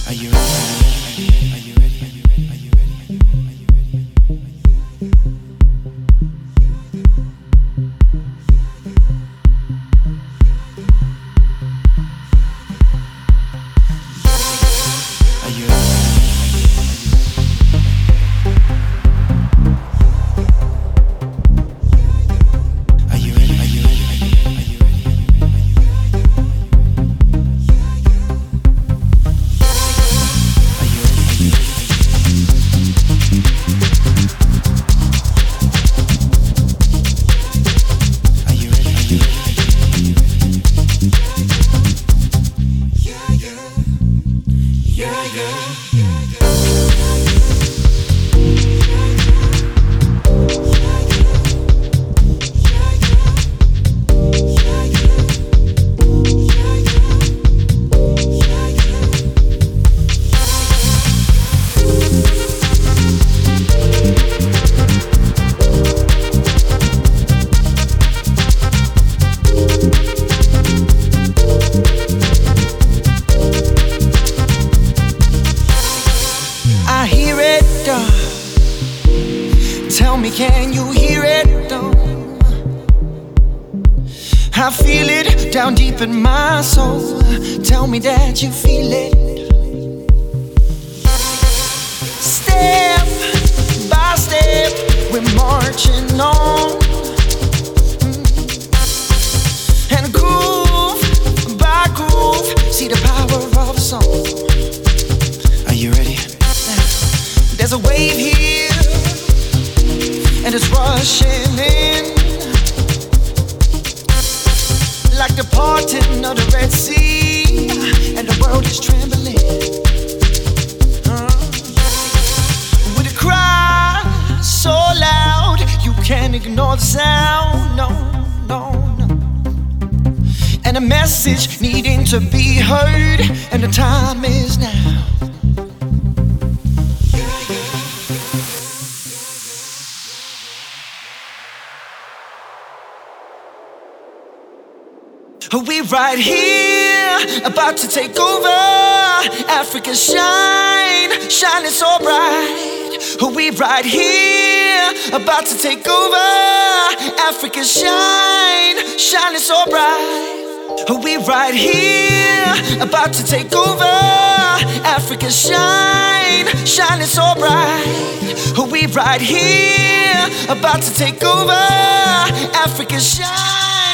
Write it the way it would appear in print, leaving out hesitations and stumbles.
Are you ready? Are you ready? Are you ready? Are you ready? Are you ready? Are you ready? Are you ready? I hear it, tell me, can you hear it? I feel it down deep in my soul. Tell me that you feel it. Step by step, we're marching on. And groove by groove, see the power of song. Are you ready? There's a wave here, and it's rushing in, like the parting of the Red Sea, and the world is trembling. With a cry so loud, you can't ignore the sound. No, no, no. And a message needing to be heard, and the time is now. We right here, about to take over. Africa shine, shining so bright. We right here, about to take over. Africa shine, shining so bright. We right here, about to take over. Africa shine, shining so bright. We right here, about to take over. Africa shine.